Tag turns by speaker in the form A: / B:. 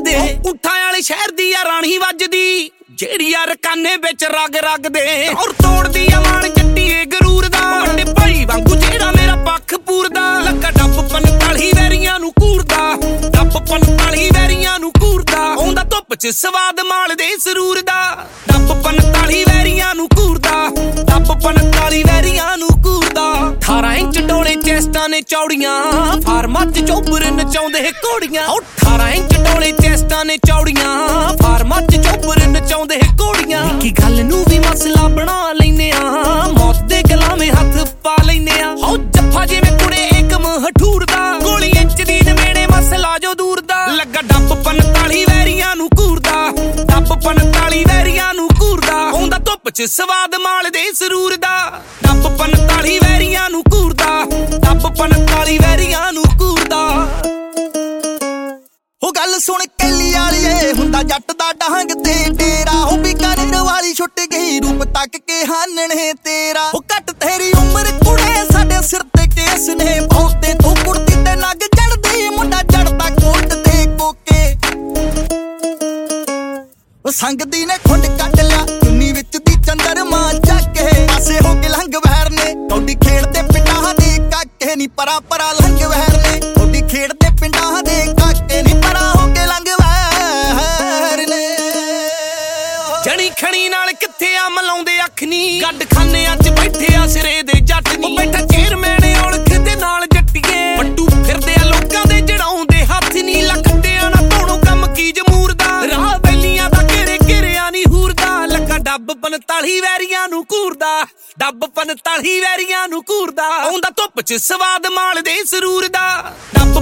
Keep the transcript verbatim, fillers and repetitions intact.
A: ਦੇ ਉਠਾਂ ਵਾਲੇ ਸ਼ਹਿਰ ਦੀ ਆ ਰਾਣੀ ਵੱਜਦੀ ਜਿਹੜੀ ਆ ਰਕਾਨੇ ਵਿੱਚ ਰਗ ਰਗ ਦੇ ਔਰ ਤੋੜਦੀ ਆ ਮਾਣ ਚੱਟੀਏ ਗਰੂਰ ਦਾ ਵੱਡੇ ਭਾਈ ਵਾਂਗੂ ਜਿਹੜਾ ਮੇਰਾ ਪੱਖ ਪੂਰਦਾ ਲੱਗਾ ਡੱਬ ਪੰਤਾਲੀ ਵੈਰੀਆਂ ਨੂੰ ਘੂਰਦਾ ਡੱਬ ਪੰਤਾਲੀ ਵੈਰੀਆਂ ਨੂੰ ਘੂਰਦਾ ਆਉਂਦਾ ਧੁੱਪ ਚ ਸਵਾਦ ਮਾਲ ਦੇ ਸਰੂਰ ਦਾ ਡੱਬ ਪੰਤਾਲੀ ਵੈਰੀਆਂ ਨੂੰ ਘੂਰਦਾ ਡੱਬ ਪੰਤਾਲੀ ਵੈਰੀਆਂ ਨੂੰ ਘੂਰਦਾ ਅਠਾਰਾਂ ਇੰਚ ਡੋਲੇ ਚੈਸਟਾਂ ਨੇ ਚੌੜੀਆਂ ਫਾਰਮਾਂ ਚ ਚੋਬਰ ਨਚਾਉਂਦੇ ਘੋੜੀਆਂ ਅਠਾਰਾਂ ਇੰਚ ਡੋਲੇ ਚੈਸਟਾਂ ਨੇ ਚੌੜੀਆਂ ਫਾਰਮਾਂ ਚ ਚੋਬਰ ਨਚਾਉਂਦੇ ਘੋੜੀਆਂ ਕੀ ਗੱਲ ਨੂੰ ਵੀ ਮਸਲਾ ਬਣਾ ਲੈਨੇ ਆ ਮੌਤ ਦੇ ਗਲਾਵੇਂ ਹੱਥ ਪਾ ਲੈਨੇ ਆ ਹੋ ਜੱਫਾ ਜਿਵੇਂ ਕੁੜੇ ਏਕਮ ਹਠੂਰ ਦਾ ਗੋਲੀ ਇੰਚ ਦੀ ਨਵੇੜੇ ਮਸਲਾ ਜੋ ਦੂਰ ਦਾ ਲੱਗਾ ਡੱਬ ਪੰਤਾਲੀ ਵੈਰੀਆਂ ਨੂੰ ਘੂਰਦਾ ਡੱਬ ਪੰਤਾਲੀ ਵੈਰੀਆਂ ਨੂੰ ਘੂਰਦਾ ਆਉਂਦਾ ਧੁੱਪ ਚ ਸਵਾਦ ਮਾਲ ਦੇ ਸਰੂਰ ਦਾ ਡੱਬ ਪੰਤਾਲੀ ਵੈਰੀਆਂ ਨੂੰ ਘੂਰਦਾ ਡੱਬ ਪੰਤਾਲੀ ਵੈਰੀਆਂ ਨੂੰ ਘੂਰਦਾ
B: ਉਹ ਗੱਲ ਸੁਣ ਕੈਲੀ ਵਾਲੀਏ ਹੁੰਦਾ ਜੱਟ ਦਾ ਡਾਂਗ ਤੇ ਡੇਰਾ ਹੋ ਵੀ ਕਰਨ ਵਾਲੀ ਛੁੱਟ ਗਈ ਰੂਪ ਤੱਕ ਕੇ ਹਾਨਣੇ ਤੇਰਾ ਉਹ ਘੱਟ ਤੇਰੀ ਉਮਰ ਕੁੜੇ ਸਾਡੇ ਸਿਰ ਤੇ ਕੇਸ ਨੇ ਬਹੁਤੇ ਤੂੰ ਕੁੜਤੀ ਤੇ ਨੱਗ ਚੜਦੀ ਮੁੰਡਾ ਚੜਦਾ ਕੋਟ ਤੇ ਕੋਕੇ ਉਹ ਸੰਗਦੀ ਨੇ ਖੁੰਡ ਕੱਢ ਲਿਆ ਚੁੰਨੀ ਵਿੱਚ ਦੀ ਚੰਦਰਮਾ ਚੱਕ ਕੇ ਪਾਸੇ ਹੋ ਕੇ ਲੰਘ ਵਹਿਰ ਨੇ ਕੌਡੀ ਖੇਡਦੇ ਪਿੰਡਾਂ ਦੇ ਕਾਕੇ ਨੀ ਪਰਾ ਪਰਾ ਲੰਘ ਵਹਿਰ ਨੇ ਕੌਡੀ ਖੇਡਦੇ ਪਿੰਡਾਂ ਦੇ ਕਾਕੇ ਨੀ ਪਰਾ ਹੋ ਕੇ ਲੰਘ ਵਹਿਰ ਨੇ
A: ਜਣੀ ਖਣੀ ਨਾਲ ਕਿੱਥੇ ਆ ਮਲਾਉਂਦੇ ਅੱਖ ਨੀ ਗੱਡ ਖਾਨਿਆਂ ਚ ਬੈਠੇ ਆ ਸਿਰੇ ਦੇ ਜੱਟ ਨੀ ਉਹ ਬੈਠਾ ਚੇਅਰਮੈਨ ਔਲਖ ਦੇ ਨਾਲ ਜੱਟੀਏ ਵੱਟੂ ਫਿਰਦੇ ਆ ਲੋਕਾਂ ਦੇ ਜੜਾਉਂਦੇ ਹੱਥ ਨੀ ਲੱਕੜਿਆਂ ਨਾ ਧੋਣੋ ਕੰਮ ਕੀ ਜਮੂਰ ਦਾ ਰਾਹ ਬੈਲੀਆਂ ਦਾ ਘੇਰੇ ਘੇਰਿਆ ਨੀ ਹੂਰਦਾ ਲੱਗਾ ਡੱਬ ਪੰਤਾਲੀ ਵੈਰੀਆਂ ਨੂੰ ਘੂਰਦਾ ਡੱਬ ਪੰਤਾਲੀ ਵੈਰੀਆਂ ਨੂੰ ਘੂਰਦਾ ਆਉਂਦਾ ਧੁੱਪ ਚ ਸਵਾਦ ਮਾਲ ਦੇ ਸਰੂਰ ਦਾ ਡੱਬ